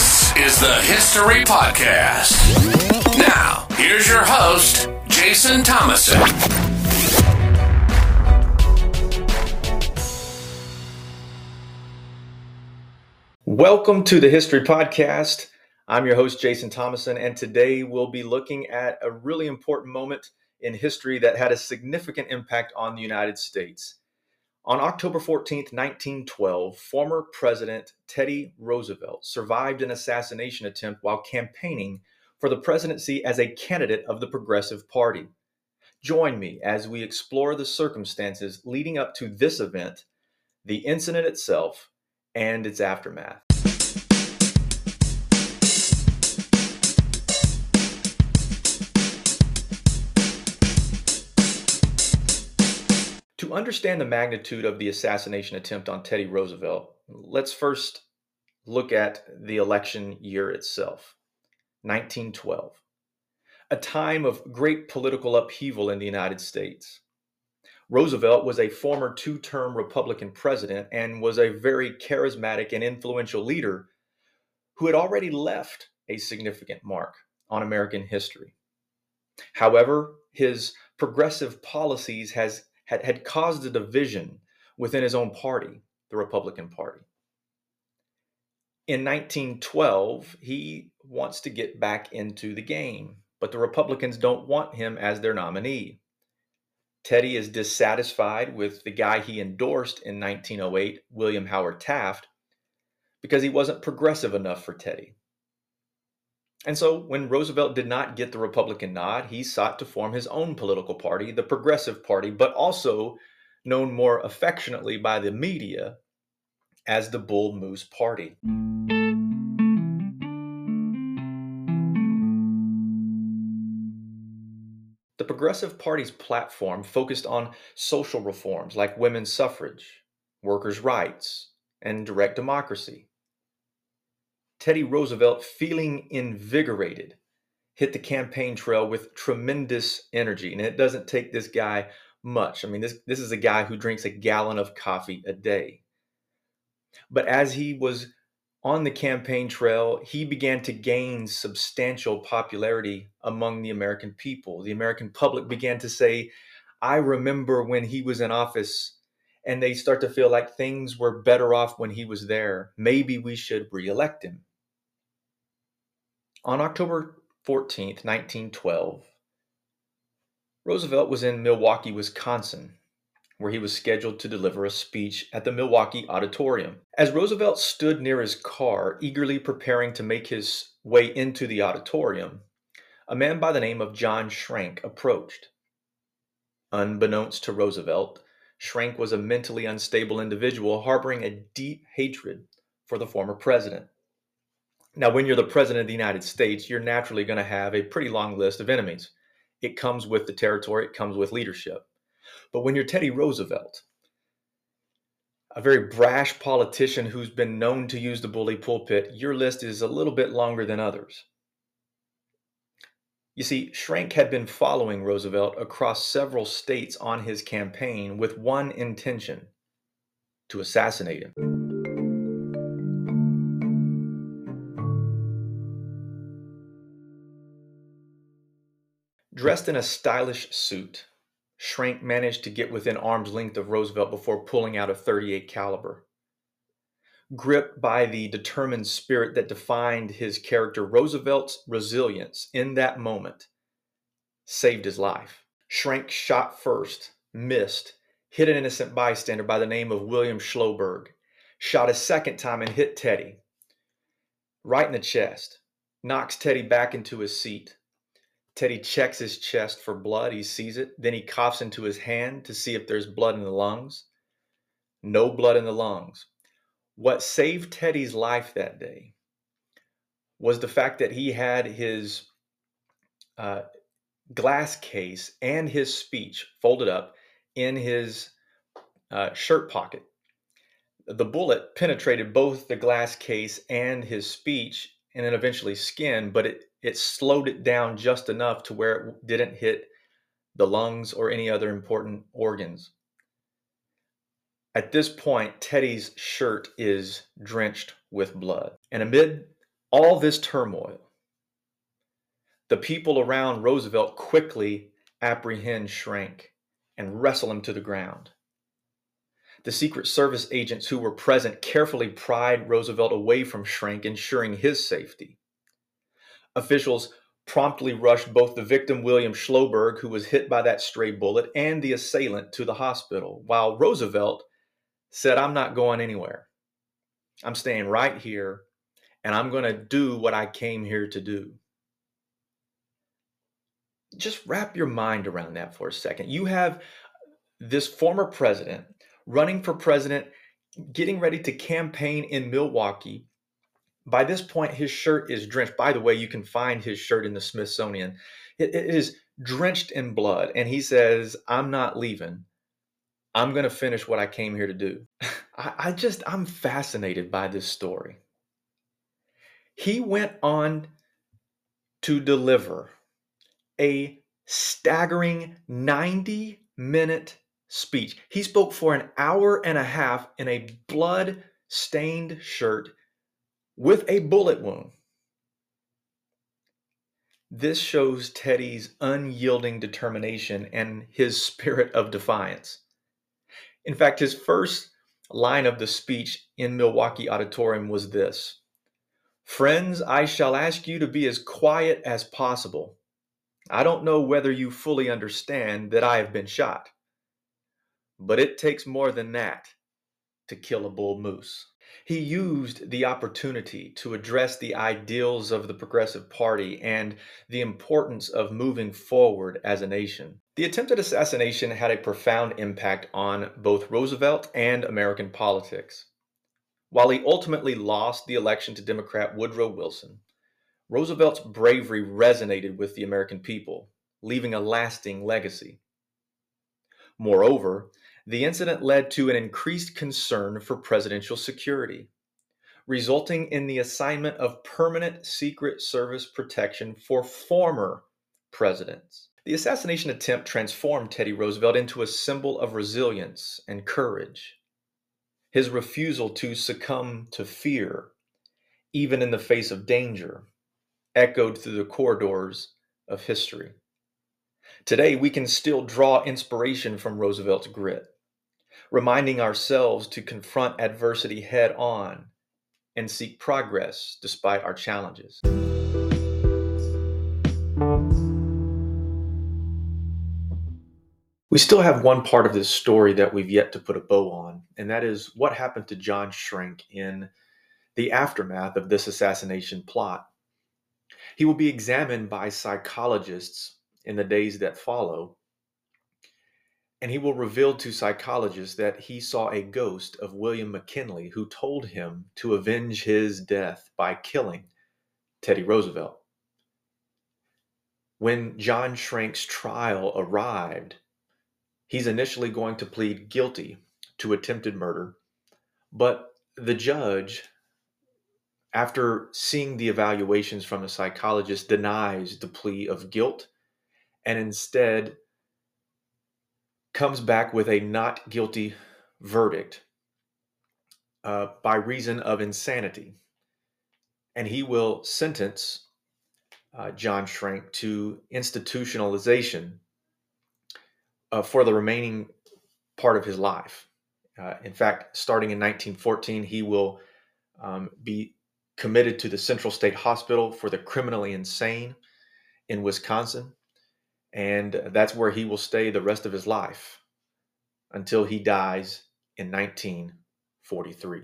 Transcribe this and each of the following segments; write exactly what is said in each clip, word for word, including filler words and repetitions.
This is the History Podcast. Now, here's your host, Jason Thomason. Welcome to the History Podcast. I'm your host, Jason Thomason, and today we'll be looking at a really important moment in history that had a significant impact on the United States. On October fourteenth, nineteen twelve, former President Teddy Roosevelt survived an assassination attempt while campaigning for the presidency as a candidate of the Progressive Party. Join me as we explore the circumstances leading up to this event, the incident itself, and its aftermath. To understand the magnitude of the assassination attempt on Teddy Roosevelt, let's first look at the election year itself, nineteen twelve, a time of great political upheaval in the United States. Roosevelt was a former two-term Republican president and was a very charismatic and influential leader who had already left a significant mark on American history. However, his progressive policies has Had, had caused a division within his own party, the Republican Party. In nineteen twelve, he wants to get back into the game, but the Republicans don't want him as their nominee. Teddy is dissatisfied with the guy he endorsed in nineteen oh eight, William Howard Taft, because he wasn't progressive enough for Teddy. And so when Roosevelt did not get the Republican nod, he sought to form his own political party, the Progressive Party, but also known more affectionately by the media as the Bull Moose Party. The Progressive Party's platform focused on social reforms like women's suffrage, workers' rights, and direct democracy. Teddy Roosevelt, feeling invigorated, hit the campaign trail with tremendous energy. And it doesn't take this guy much. I mean, this, this is a guy who drinks a gallon of coffee a day. But as he was on the campaign trail, he began to gain substantial popularity among the American people. The American public began to say, I remember when he was in office, and they start to feel like things were better off when he was there. Maybe we should re-elect him. On October fourteenth, nineteen twelve, Roosevelt was in Milwaukee, Wisconsin, where he was scheduled to deliver a speech at the Milwaukee Auditorium. As Roosevelt stood near his car, eagerly preparing to make his way into the auditorium, a man by the name of John Schrank approached. Unbeknownst to Roosevelt, Schrank was a mentally unstable individual harboring a deep hatred for the former president. Now, when you're the president of the United States, you're naturally going to have a pretty long list of enemies. It comes with the territory, it comes with leadership. But when you're Teddy Roosevelt, a very brash politician who's been known to use the bully pulpit, your list is a little bit longer than others. You see, Schrank had been following Roosevelt across several states on his campaign with one intention: to assassinate him. Dressed in a stylish suit, Schrank managed to get within arm's length of Roosevelt before pulling out a thirty-eight caliber. Gripped by the determined spirit that defined his character, Roosevelt's resilience in that moment saved his life. Schrank shot first, missed, hit an innocent bystander by the name of William Schloberg, shot a second time and hit Teddy right in the chest, knocks Teddy back into his seat. Teddy checks his chest for blood. He sees it. Then he coughs into his hand to see if there's blood in the lungs. No blood in the lungs. What saved Teddy's life that day was the fact that he had his uh, glass case and his speech folded up in his uh, shirt pocket. The bullet penetrated both the glass case and his speech and then eventually skin, but it It slowed it down just enough to where it didn't hit the lungs or any other important organs. At this point, Teddy's shirt is drenched with blood. And amid All this turmoil, the people around Roosevelt quickly apprehend Schrank and wrestle him to the ground. The Secret Service agents who were present carefully pried Roosevelt away from Schrank, ensuring his safety. Officials promptly rushed both the victim, William Schloberg, who was hit by that stray bullet, and the assailant to the hospital, while Roosevelt said, "I'm not going anywhere. I'm staying right here, and I'm going to do what I came here to do." Just wrap your mind around that for a second. You have this former president running for president, getting ready to campaign in Milwaukee. By this point, his shirt is drenched. By the way, you can find his shirt in the Smithsonian. It, it is drenched in blood. And he says, "I'm not leaving. I'm going to finish what I came here to do." I, I just, I'm fascinated by this story. He went on to deliver a staggering ninety minute speech. He spoke for an hour and a half in a blood-stained shirt with a bullet wound. This shows Teddy's unyielding determination and his spirit of defiance. In fact, his first line of the speech in Milwaukee Auditorium was this: "Friends, I shall ask you to be as quiet as possible. I don't know whether you fully understand that I have been shot, but it takes more than that to kill a bull moose." He used the opportunity to address the ideals of the Progressive Party and the importance of moving forward as a nation. The attempted assassination had a profound impact on both Roosevelt and American politics. While he ultimately lost the election to Democrat Woodrow Wilson, Roosevelt's bravery resonated with the American people, leaving a lasting legacy. Moreover, the incident led to an increased concern for presidential security, resulting in the assignment of permanent Secret Service protection for former presidents. The assassination attempt transformed Teddy Roosevelt into a symbol of resilience and courage. His refusal to succumb to fear, even in the face of danger, echoed through the corridors of history. Today, we can still draw inspiration from Roosevelt's grit, reminding ourselves to confront adversity head on and seek progress despite our challenges. We still have one part of this story that we've yet to put a bow on, and that is what happened to John Schrank in the aftermath of this assassination plot. He will be examined by psychologists in the days that follow, and he will reveal to psychologists that he saw a ghost of William McKinley who told him to avenge his death by killing Teddy Roosevelt. When John Schrank's trial arrived, he's initially going to plead guilty to attempted murder, but the judge, after seeing the evaluations from the psychologist, denies the plea of guilt and instead comes back with a not guilty verdict uh, by reason of insanity. And he will sentence uh, John Schrank to institutionalization uh, for the remaining part of his life. Uh, in fact, starting in nineteen fourteen, he will um, be committed to the Central State Hospital for the Criminally Insane in Wisconsin. And that's where he will stay the rest of his life until he dies in nineteen forty-three.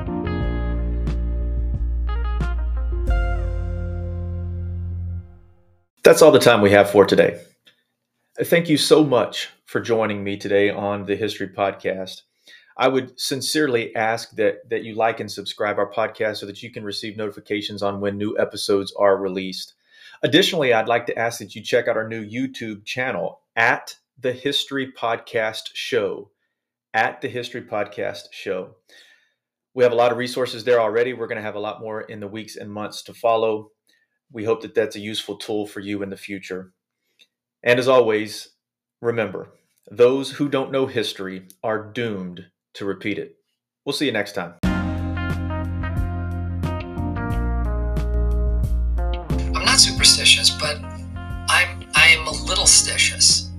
That's all the time we have for today. Thank you so much for joining me today on the History Podcast. I would sincerely ask that, that you like and subscribe our podcast so that you can receive notifications on when new episodes are released. Additionally, I'd like to ask that you check out our new YouTube channel at the History Podcast Show, at the History Podcast Show. We have a lot of resources there already. We're going to have a lot more in the weeks and months to follow. We hope that that's a useful tool for you in the future. And as always, remember, those who don't know history are doomed to repeat it. We'll see you next time. superstitious, but I'm I am a little stitious.